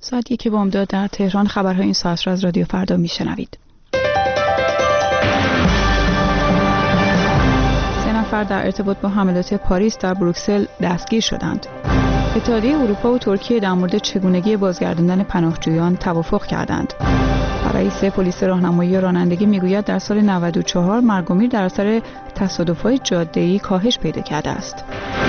ساعت 1 بامداد در تهران. خبرهای این ساعت را از رادیو فردا میشنوید. 3 نفر در ارتباط با حملات پاریس در بروکسل دستگیر شدند. اتحادیه اروپا و ترکیه در مورد چگونگی بازگرداندن پناهجویان توافق کردند. رئیس پلیس راهنمایی رانندگی میگوید در سال 94 مرگ و میر در اثر تصادف‌های جاده‌ای کاهش پیدا کرده است.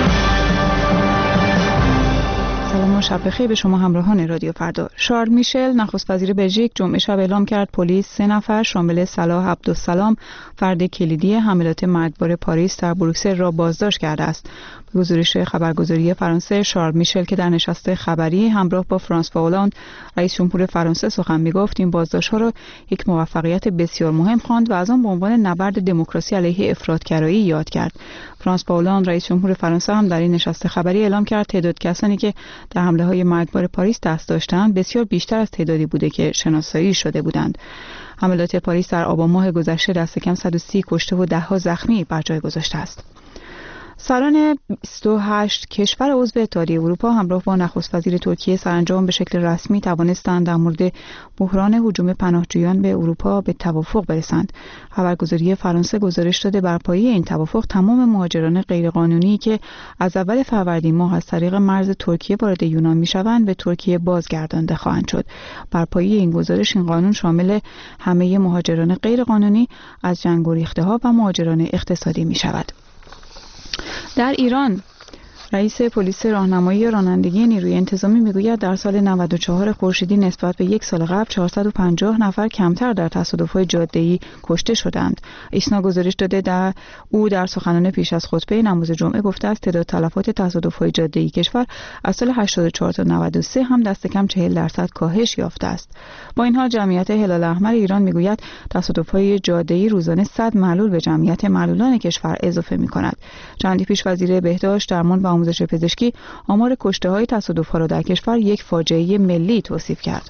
سلام و شب بخیر به شما همراهان رادیو فردا. شارل میشل نخست وزیر بلژیک جمعه شب اعلام کرد پلیس 3 نفر شامل صلاح عبدالسلام فرد کلیدی حملات مرگبار پاریس در بروکسل را بازداشت کرده است. به گزارش خبرگزاری فرانسه، شارل میشل که در نشست خبری همراه با فرانسوا اولاند رئیس جمهور فرانسه سخن میگفت این بازداشت‌ها را یک موفقیت بسیار مهم خواند و از آن به عنوان نبرد دموکراسی علیه افراطگرایی یاد کرد. فرانسوا اولاند رئیس جمهور فرانسه هم در این نشست خبری اعلام کرد تعداد کسانی که در حمله‌های مرگبار پاریس دست داشتند بسیار بیشتر از تعدادی بوده که شناسایی شده بودند. حملات پاریس در آبان ماه گذشته دست کم 130 کشته و ده‌ها زخمی بر جای گذاشته است. سران 28 کشور عضو اتحادیه اروپا همراه با نخست وزیر ترکیه سرانجام به شکل رسمی توانستند در مورد بحران هجوم پناهجویان به اروپا به توافق برسند. خبرگزاری فرانسه گزارش داده بر پایه این توافق تمام مهاجران غیرقانونی که از اول فروردین ماه از طریق مرز ترکیه وارد یونان میشوند به ترکیه بازگردانده خواهند شد. بر پایه این گزارش این قانون شامل همه مهاجران غیرقانونی از جنگ گریخته‌ها و مهاجران اقتصادی میشود. در ایران رئیس پلیس راهنمایی رانندگی نیروی انتظامی میگوید در سال 94 خورشیدی نسبت به یک سال قبل 450 نفر کمتر در تصادف‌های جاده‌ای کشته شدند. ایسنا گزارش داده در سخنان پیش از خطبه نماز جمعه گفته است تعداد تلفات تصادف‌های جاده‌ای کشور از سال 84 تا 93 هم دست کم 40% کاهش یافته است. با این حال جمعیت هلال احمر ایران میگوید تصادف‌های جاده‌ای روزانه 100 معلول به جمعیت معلولان کشور اضافه می‌کند. چندی پیش وزیر بهداشت، درمان و آموزش پزشکی آمار کشته‌های تصادف‌ها را در کشور یک فاجعه ملی توصیف کرد.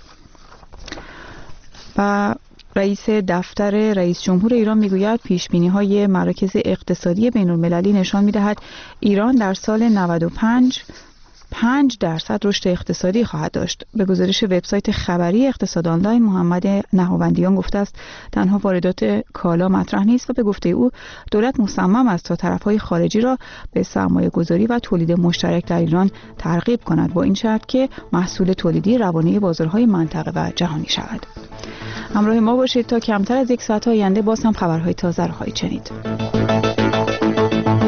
و رئیس دفتر رئیس جمهور ایران میگوید پیشبینی‌های مراکز اقتصادی بین‌المللی نشان می‌دهد ایران در سال 95 5% رشد اقتصادی خواهد داشت. به گزارش وبسایت خبری اقتصاد آنلاین محمد نهاوندیان گفته است تنها واردات کالا مطرح نیست و به گفته او دولت مصمم است تا طرف‌های خارجی را به سرمایه‌گذاری و تولید مشترک در ایران ترغیب کند با این شرط که محصول تولیدی روانه بازارهای منطقه و جهانی شود. همراه ما باشید تا کمتر از یک ساعت آینده باز هم خبرهای تازه را خواهید شنید.